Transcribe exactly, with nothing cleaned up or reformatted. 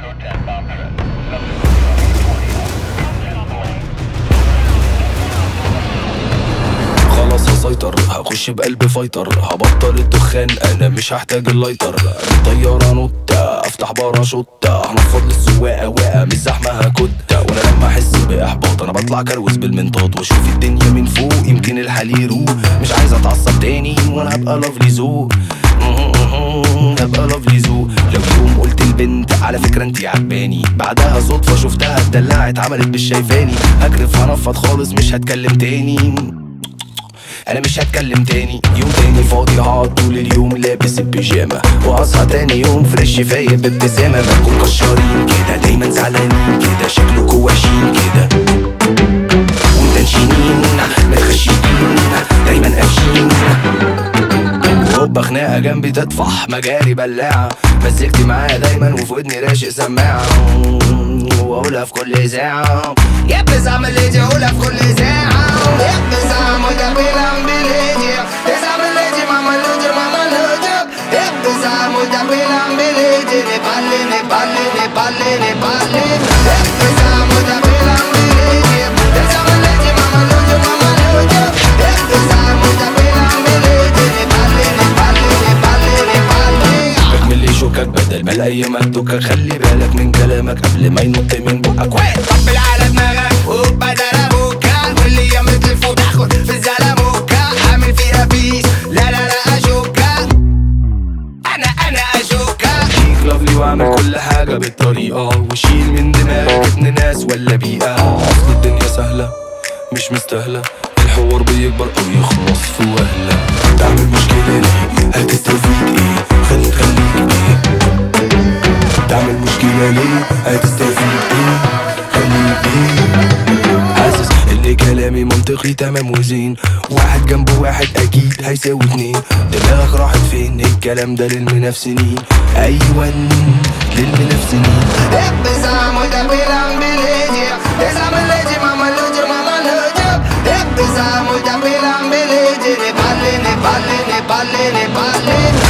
خلاص هسيطر، هخش بقلب فايتر، هبطل الدخان انا مش هحتاج اللايتر. طيارة نوتة افتح باراشوتة، هنفض للسواقة واقع مش زحمة هكتة. وانا لما احس باحباط انا بطلع كروز بالمنطاد واشوف الدنيا من فوق يمكن الحال يروق. مش عايز اتعصب تاني وانا هبقى لافلي زو، هبقى لافلي زو. لو يوم قلت البنت على فكرة انتي عجباني، بعدها صدفة شفتها اتدلعت عملت مش شايفاني، هكرف هنفض خالص مش هتكلم تاني، انا مش هتكلم تاني. يوم تاني فاضي هقعد طول اليوم لابس البيجامة، واصحى تاني يوم فريش فايق بابتسامة. مالكم كشارين كده دايما زعلانين كده، شكلكوا وحشين كده ومتنشنين متخشيين دايما قافشين. هوبا خناقة جنبي تطفح مجاري بلاعة، مزجتي معايا دايما وفي ودني راشق سماعة، واقولها في كل ساعة يا بزعم اللي اقولها في كل ساعة يا بزعم وده بيلم بليجي بزعم اللي ماما لوجي ماما لوجي يا بزعم وده بيلم بليجي نبالي نبالي نبالي نبالي يا بزعم وده بيلم بليجي بزعم اللي ماما لوجي ماما لوجي يا بزعم وده بيلم بليجي نبالي نبالي نبالي نبالي. اكمل لي شوكك بدل ما الايام ادوكك، خلي بالك من كلامك قبل ما ينط من بقك. طبل على دماغك وبدل ابوكا واللي يمت الفوق تاخد في الزلموكا، عامل فيها بيس لا لا لا اشوكا انا انا اشوكا. فيك لافلي واعمل كل حاجة بالطريقة، وشيل من دماغك ابن ناس ولا بيئة. اصل الدنيا سهلة مش مستاهلة، الحوار بيكبر او يخلص في وهلة. تعمل مشكلة ليه هتستفيد ايه؟ خليك خليك ايه؟ تعمل مشكلة ليه هتستفيد ايه؟ خليك ايه؟ حاسس ان كلامي منطقي تمام وزين، واحد جنب واحد اكيد هيساوي اتنين. دماغك راحت فين؟ الكلام ده للمنافسين، ايوه للمنافسين. ابزعم وده بيلم بليجي ابزعم الليجي ماما لوجي ماما لوجي ابزعم وده بيلم بليجي نبالي نبالي نبالي نبالي